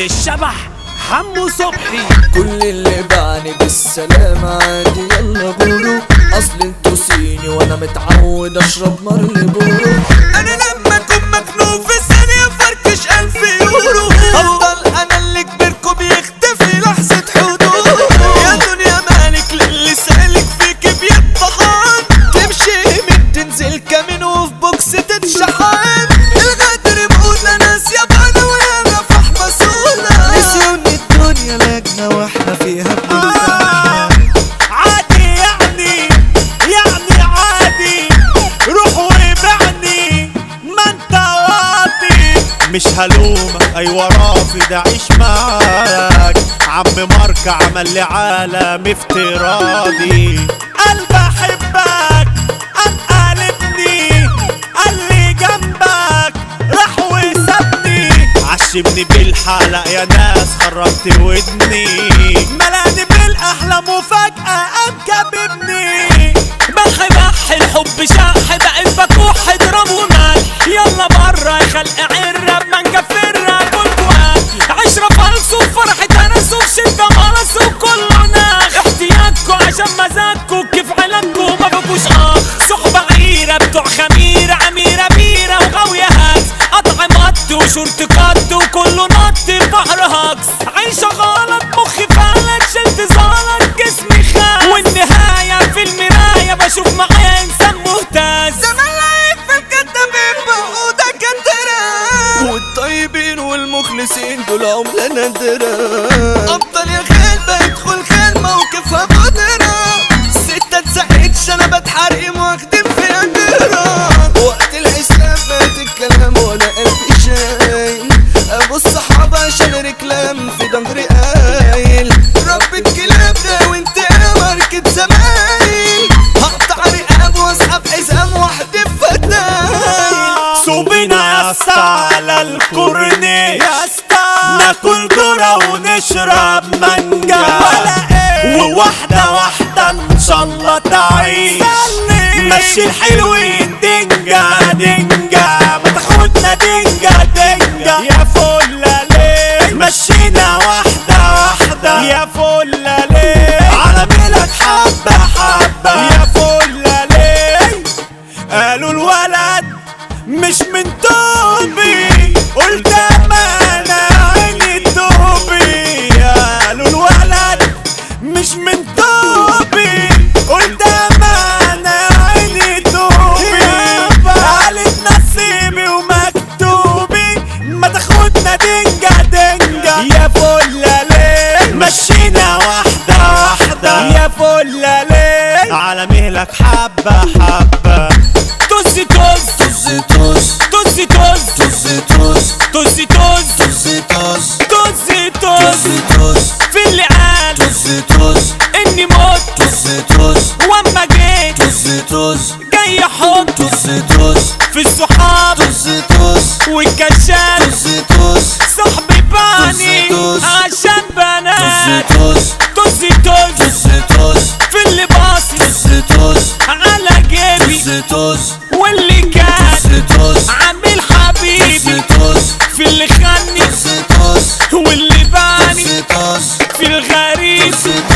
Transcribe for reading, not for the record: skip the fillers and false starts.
الشبح حمو صبحي. كل اللي باعني بالسلام عادي يلا بورو، اصل انتو صيني وانا متعود اشرب مرلي بورو. انا لما اكون مخنوق في ثانية فركش 1000 يورو، افضل انا اللي كبركوا بيختفي لحظة حضور. يا دنيا مالك للي سالك فيك بيطحن، تمشي من تنزل كمين وفي بوكس تتشحن. الغدر بقول ناس يابانا وانا فحمة سونا، نسيون الدنيا لجنة واحنا فيها بنرتاح. عادي يعني عادي، روح وبعني ما انت واطي. مش هلومك ايوه رافض اعيش معاك، عم ماركة عمل لي عالم افتراضي. قلب احبك قام قلبني، قال لي جنبك راح وسابني. عشمني بالحلق يا ناس خربت ودني، ملاني بالاحلام وفجأة قام كاببني. بحي الحب شاح بقيت بكوح درام ومال. يلا برا يا خلق عرة بمانجا فرة كل عشرة فلس وفرحة تنس وشدة ملس وكله ناخ. احتياجكوا عشان مزاجكوا كيف علاجكوا ما بكوش صحبة عيرة بتوع خميرة عميرة بيرة وغاوية هاكس. قطع مط وشورت كات وكله نط في بحر هاكس. عيشة غلط مخي فعلك شلت زلط جسمي خاف، والنهاية في المراية بشوف معايا انسان مهتز. زمان لقيت في الكدابين بقوا دكاترة، والطيبين والمخلصين دول عملة نادرة. أبطال يا خال بدخل خال موقفها بقدرة، ستة اتسقتش أنا بتحرقم واخدم في قدرة. وقت الحساب فات الكلام وأنا قلبي شايل، أبو الصحابة عشان ركلام في ضهري قايل. ربة كلاب ده وانت ماركة زمايل، هقطع رقاب واسحب حزام واحدة فتايل. صوبنا يا اسطى على الكورنيش، ناكل ذرة ونشرب مانجا، وواحدة واحدة ان شاء الله تعيش. مشي الحلوين دنجا دنجا، ما تاخدنا دنجا دنجا يا فلة ليه. مشينا واحدة واحدة يا فلة ليه، على ملك حبة حبة يا فلة ليه. قالوا الولد مش من توبي، قلت انا عيني توبي. قالوا الولد مش من توبي، قلت انا عيني توبي. قالت نصيبي ومكتوبي، ما تاخدنا دنجا دنجا يا فلة ليه. مشينا واحدة واحدة يا فلة ليه، على مهلك حبة حبة. توزي توز توزي توز توزي توز توزي توز توزي توز توزي توز توزي توز توزي توز في اللي قال توزي توز اني موت توزي توز واما جيت توزي توز جاي احط توزي توز في الصحاب توزي توز والكشاف. توزي توز صاحبي باني توز عشان بنات. توزي توز توزي توز توزي توز في اللي باصص توزي توز على جيبي، توزي توز واللي كان توزي توز عامل حبيبي توزي توز في اللي خاني، توزي توز واللي باني توزي توز في الغريب. توزي